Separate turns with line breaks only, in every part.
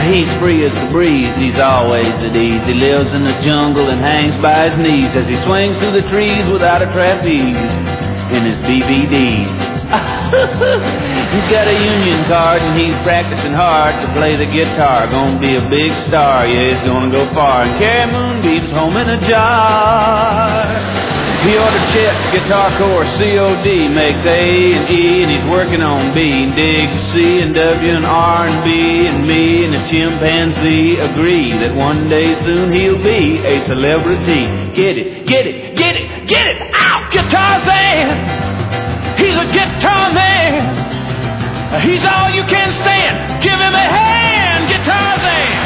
He's free as the breeze, he's always at ease. He lives in the jungle and hangs by his knees as he swings through the trees without a trapeze in his BVD. He's got a union card and he's practicing hard to play the guitar. Gonna be a big star, yeah, he's gonna go far and carry moonbeams home in a jar. He ordered Chet's Guitar Course, COD, makes A and E, and he's working on B, and digs C and W and R and B, and me and the chimpanzee agree that one day soon he'll be a celebrity. Get it, get it, get it, get it out! Guitar man! He's a guitar man! He's all you can stand! Give him a hand, Guitar man!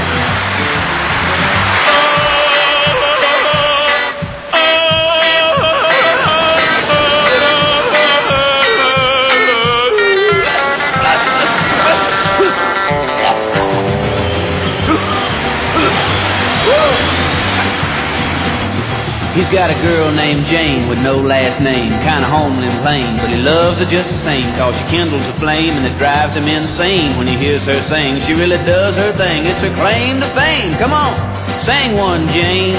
He's got a girl named Jane with no last name, kinda homely and plain, but he loves her just the same, cause she kindles a flame and it drives him insane when he hears her sing. She really does her thing, it's her claim to fame. Come on, sing one, Jane.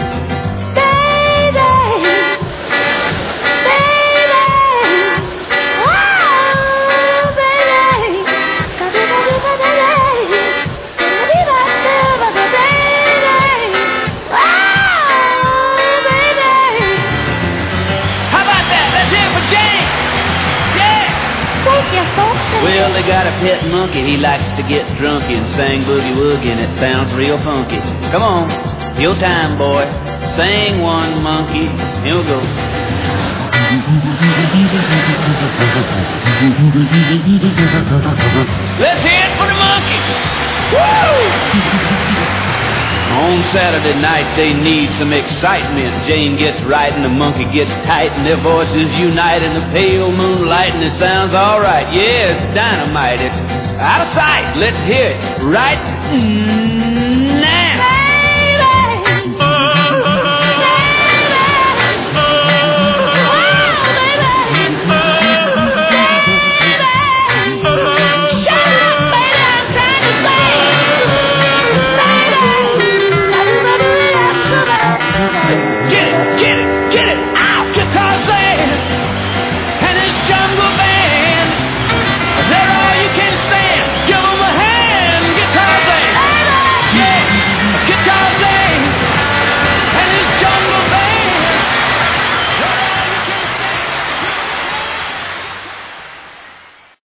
Well, they got a pet monkey, he likes to get drunky and sing boogie-woogie, and it sounds real funky. Come on, your time, boy. Sing one, monkey. Here we go. Let's hear it for the monkey. Woo! On Saturday night, they need some excitement. Jane gets right and the monkey gets tight, and their voices unite in the pale moonlight, and it sounds all right. Yeah, it's dynamite. It's out of sight. Let's hear it right now.